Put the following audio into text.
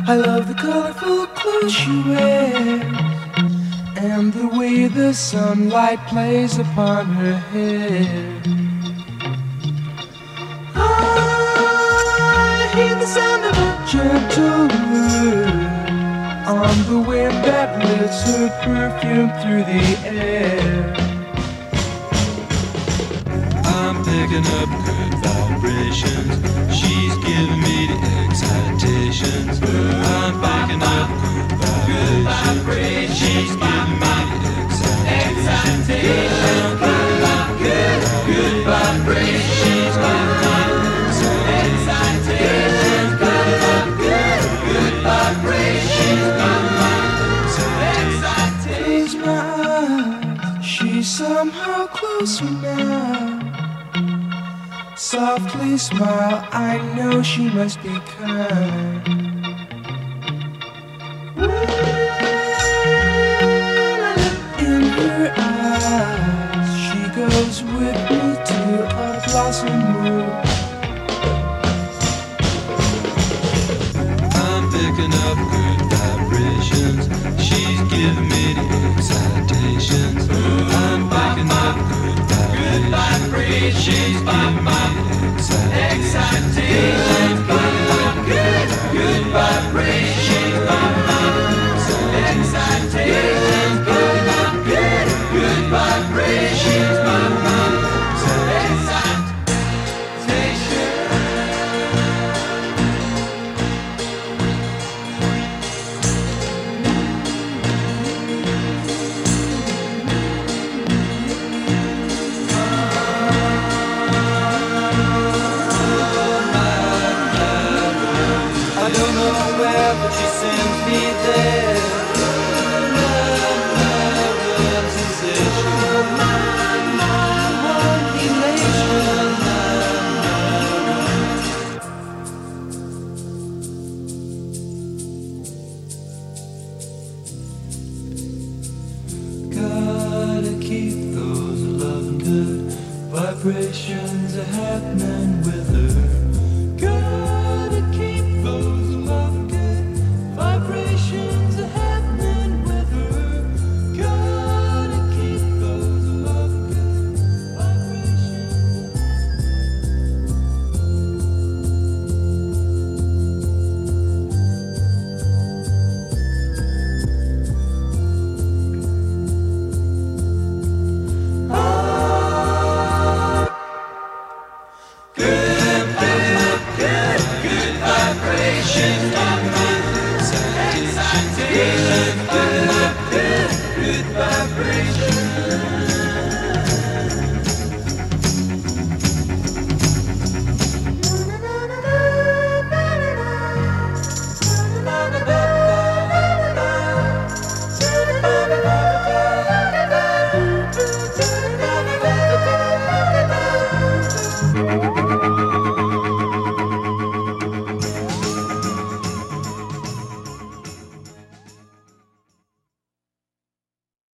I love the colorful clothes she wears and the way the sunlight plays upon her hair. I hear the sound of a gentle word on the wind that lifts her perfume through the air. I'm picking up good vibrations. She's giving me the excitations. I'm picking up good vibrations. She's giving me the excitations. Good vibrations. She's giving me the excitations. Good vibrations. She's giving me the excitations. Close my eyes, she's somehow closer now. Softly smile, I know she must be kind. In her eyes, she goes with me to a blossom room. I'm picking up good vibrations. She's giving me the excitations. I'm picking up good vibrations. She's giving me the excitations. Good vibrations. She's giving me the excitations. Good vibrations. She's giving me the excitation. I don't know where, but she sends me there. Love, sensation. One elation. Gotta keep those loving good vibrations.